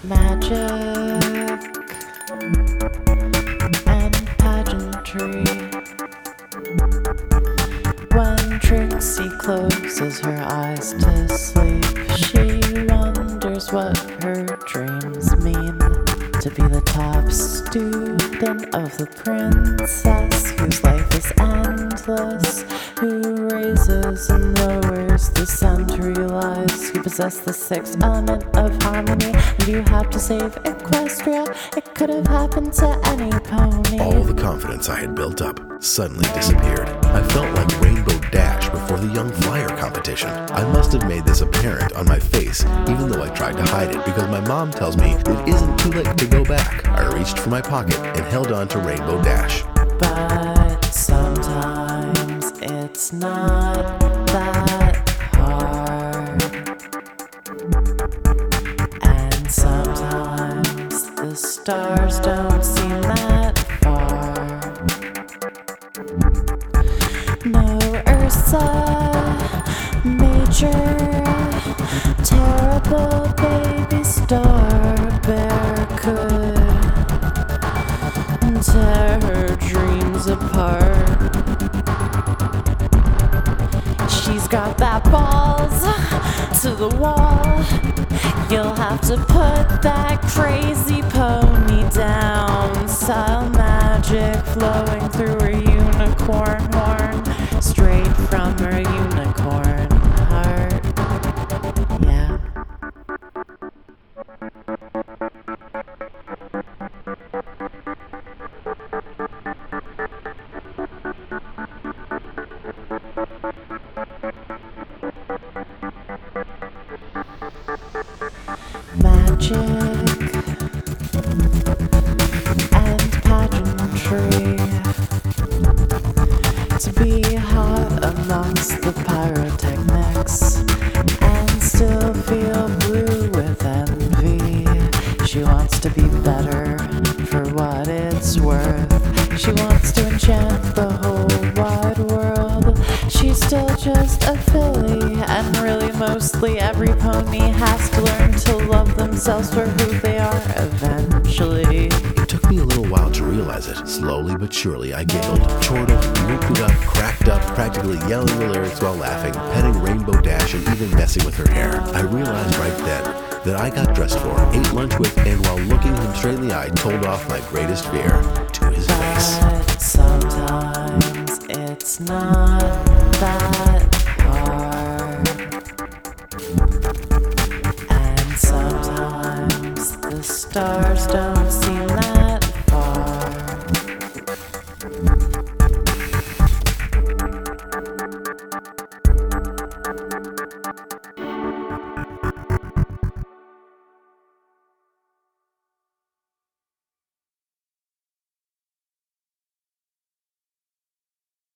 Magic and pageantry. When Trixie closes her eyes to sleep, she wonders what her dreams mean. To be the top student of the princess, whose life is endless, who raises and lowers the century lies, who possess the sixth element of harmony. And you have to save Equestria. It could have happened to any pony. All the confidence I had built up suddenly disappeared. I felt like Rainbow Dash before the Young Flyer competition. I must have made this apparent on my face, even though I tried to hide it, because my mom tells me it isn't too late to go back. I reached for my pocket and held on to Rainbow Dash. But sometimes it's not that hard. And sometimes the stars don't seem that far. No Ursa Major, terrible baby star bear could tear her dreams apart. She's got that balls to the wall. You'll have to put that crazy pony down. Style magic flowing through her unicorn horn, straight from her unicorn heart. Yeah. Magic and pageantry. To be hot amongst the pyrotechnics and still feel blue with envy. She wants to be better for what it's worth. She wants to enchant the whole wide world. She's still just a filly, and really mostly every pony has to learn to love themselves for who they are eventually. It took me a little while to realize it. Slowly but surely I giggled, chortled, looped it up, cracked up, practically yelling the lyrics while laughing, petting Rainbow Dash and even messing with her hair. I realized right then that I got dressed for, ate lunch with, and while looking him straight in the eye, told off my greatest fear to his face. But sometimes it's not that hard. And sometimes the stars